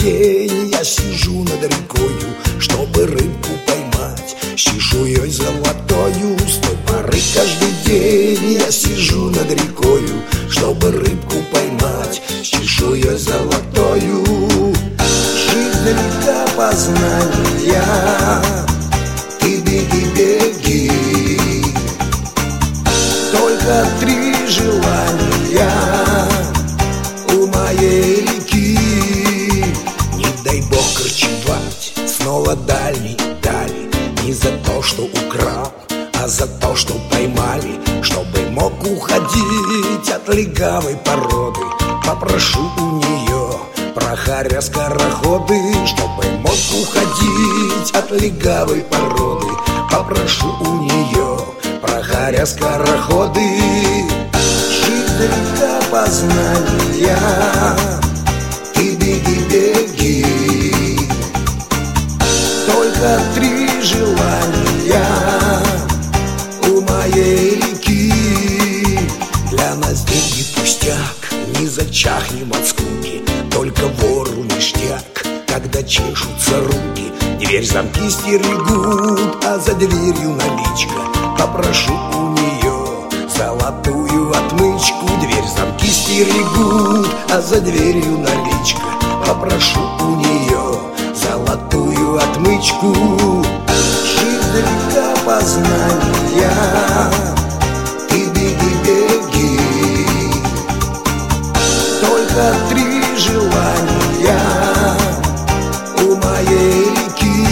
день я сижу над рекою, чтобы рыбку поймать с чешуей золотою. С той поры каждый день я сижу над рекою, чтобы рыбку поймать с чешуей золотою. Жизнь река познания, ты беги, беги. Только 3 желания у моей реки. Не дай бог корчевать снова дальней дали, не за то, что украл, а за то, что поймали. Чтобы мог уходить от легавой породы, попрошу у нее про харя-скороходы. Чтобы мог уходить от легавой породы, попрошу у нее про харя-скороходы. Жизнь река познания, ты беги, беги. Только 3 желания у моей реки. Для нас деньги пустяк, не зачахнем от скуки. Только вору ништяк, когда чешутся руки. Дверь замки стерегут, а за дверью наличка. Попрошу у нее золотую отмычку. Дверь замки стерегут, а за дверью наличка. Попрошу у нее золотую отмычку. Жизнь река познания, ты беги, беги. Только 3 желания у моей реки.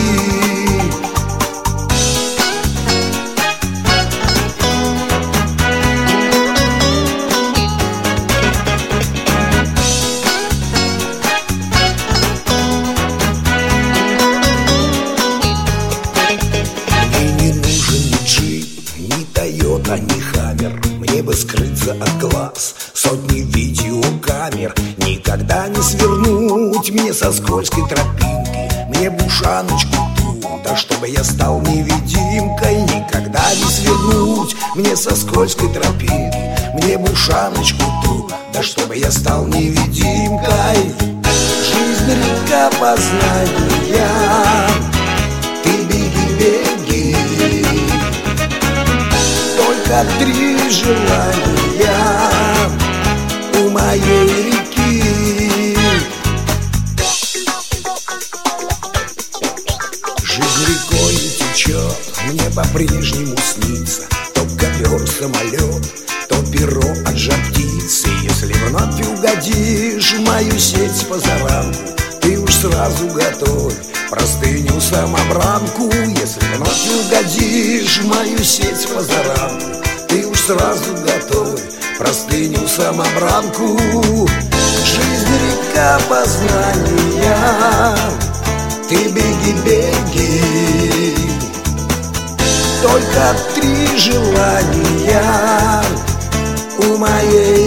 Не хаммер, мне бы скрыться от глаз сотни видеокамер. Никогда не свернуть мне со скользкой тропинки, мне бы ушаночку ту, да чтобы я стал невидимкой. Никогда не свернуть мне со скользкой тропинки, мне бы ушаночку ту, да чтобы я стал невидимкой. Жизнь река познания, ты беги, беги. Только 3 желания у моей реки. Жизнь рекой течет, мне по-прежнему снится то ковер, самолет, то перо от жар-птицы. Если вновь угодишь в мою сеть с позаранку, ты уж сразу готовь простыню самобранку. Если вновь угодишь в мою сеть с позаранку, ты уж сразу готовь простыню самобранку. Жизнь река познания, ты беги, беги. Только 3 желания у моей